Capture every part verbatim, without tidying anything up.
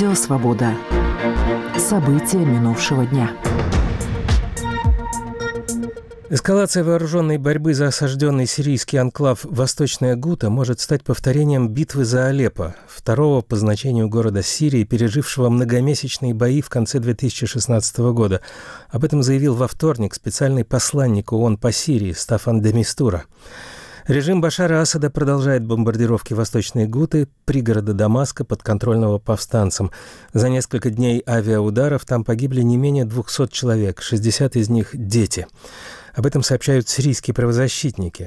Радио «Свобода». События минувшего дня. Эскалация вооруженной борьбы за осажденный сирийский анклав Восточная Гута может стать повторением битвы за Алеппо, второго по значению города Сирии, пережившего многомесячные бои в конце две тысячи шестнадцатого года. Об этом заявил во вторник специальный посланник ООН по Сирии Стаффан де Мистура. Режим Башара Асада продолжает бомбардировки Восточной Гуты, пригорода Дамаска, подконтрольного повстанцам. За несколько дней авиаударов там погибли не менее двухсот человек, шестьдесят из них – дети. Об этом сообщают сирийские правозащитники.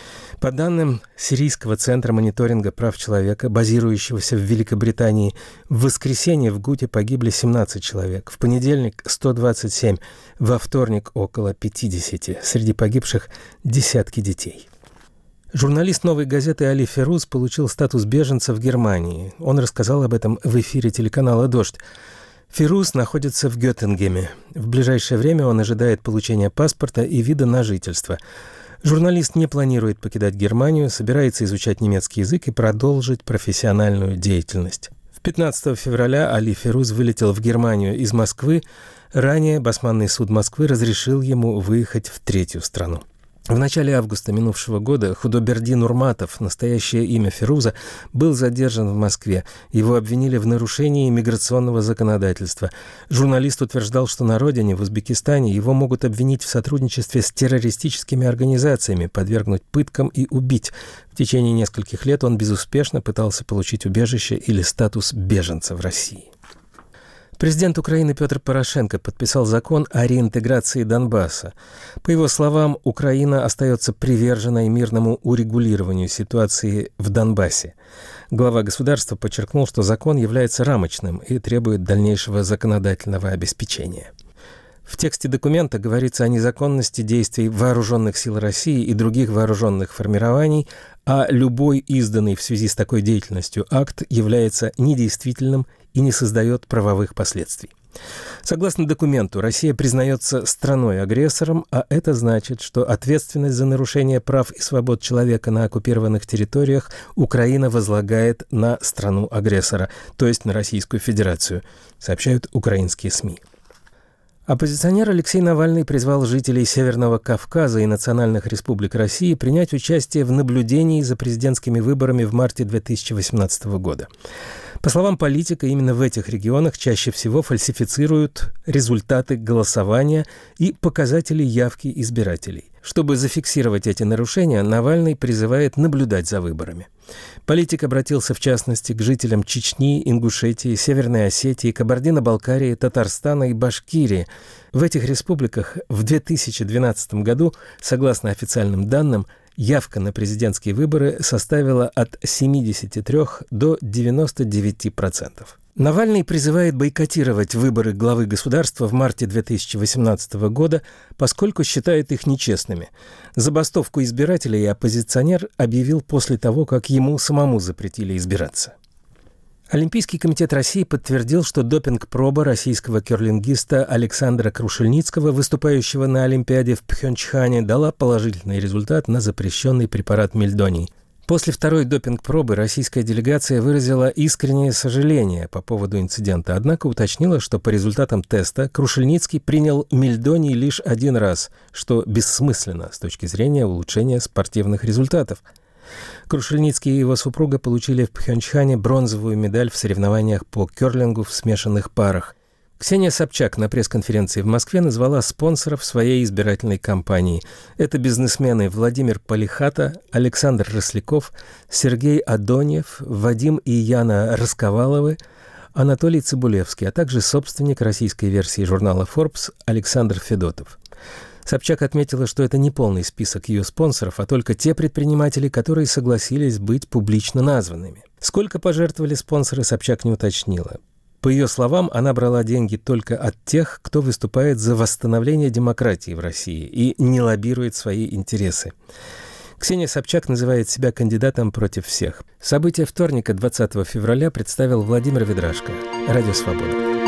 По данным Сирийского центра мониторинга прав человека, базирующегося в Великобритании, в воскресенье в Гуте погибли семнадцать человек, в понедельник – сто двадцать семь, во вторник – около пятидесяти. Среди погибших – десятки детей. Журналист «Новой газеты» Али Феруз получил статус беженца в Германии. Он рассказал об этом в эфире телеканала «Дождь». Феруз находится в Геттингене. В ближайшее время он ожидает получения паспорта и вида на жительство. Журналист не планирует покидать Германию, собирается изучать немецкий язык и продолжить профессиональную деятельность. пятнадцатого февраля Али Феруз вылетел в Германию из Москвы. Ранее Басманный суд Москвы разрешил ему выехать в третью страну. В начале августа минувшего года Худоберди Нурматов, настоящее имя Феруза, был задержан в Москве. Его обвинили в нарушении миграционного законодательства. Журналист утверждал, что на родине, в Узбекистане, его могут обвинить в сотрудничестве с террористическими организациями, подвергнуть пыткам и убить. В течение нескольких лет он безуспешно пытался получить убежище или статус беженца в России. Президент Украины Петр Порошенко подписал закон о реинтеграции Донбасса. По его словам, Украина остается приверженной мирному урегулированию ситуации в Донбассе. Глава государства подчеркнул, что закон является рамочным и требует дальнейшего законодательного обеспечения. В тексте документа говорится о незаконности действий вооруженных сил России и других вооруженных формирований, а любой изданный в связи с такой деятельностью акт является недействительным и не создает правовых последствий. Согласно документу, Россия признается страной-агрессором, а это значит, что ответственность за нарушение прав и свобод человека на оккупированных территориях Украина возлагает на страну-агрессора, то есть на Российскую Федерацию, сообщают украинские СМИ. Оппозиционер Алексей Навальный призвал жителей Северного Кавказа и национальных республик России принять участие в наблюдении за президентскими выборами в марте две тысячи восемнадцатого года. По словам политика, именно в этих регионах чаще всего фальсифицируют результаты голосования и показатели явки избирателей. Чтобы зафиксировать эти нарушения, Навальный призывает наблюдать за выборами. Политик обратился в частности к жителям Чечни, Ингушетии, Северной Осетии, Кабардино-Балкарии, Татарстана и Башкирии. В этих республиках в две тысячи двенадцатом году, согласно официальным данным, явка на президентские выборы составила от семидесяти трёх до девяноста девяти процентов. Навальный призывает бойкотировать выборы главы государства в марте две тысячи восемнадцатого года, поскольку считает их нечестными. Забастовку избирателей оппозиционер объявил после того, как ему самому запретили избираться. Олимпийский комитет России подтвердил, что допинг-проба российского керлингиста Александра Крушельницкого, выступающего на Олимпиаде в Пхёнчхане, дала положительный результат на запрещенный препарат мельдоний. После второй допинг-пробы российская делегация выразила искреннее сожаление по поводу инцидента, однако уточнила, что по результатам теста Крушельницкий принял мельдоний лишь один раз, что бессмысленно с точки зрения улучшения спортивных результатов. Крушельницкий и его супруга получили в Пхёнчхане бронзовую медаль в соревнованиях по керлингу в смешанных парах. Ксения Собчак на пресс-конференции в Москве назвала спонсоров своей избирательной кампании. Это бизнесмены Владимир Полихата, Александр Росляков, Сергей Адоньев, Вадим и Яна Расковаловы, Анатолий Цыбулевский, а также собственник российской версии журнала Forbes Александр Федотов. Собчак отметила, что это не полный список ее спонсоров, а только те предприниматели, которые согласились быть публично названными. Сколько пожертвовали спонсоры, Собчак не уточнила. По ее словам, она брала деньги только от тех, кто выступает за восстановление демократии в России и не лоббирует свои интересы. Ксения Собчак называет себя кандидатом против всех. События вторника, двадцатого февраля, представил Владимир Ведрашко. Радио «Свобода».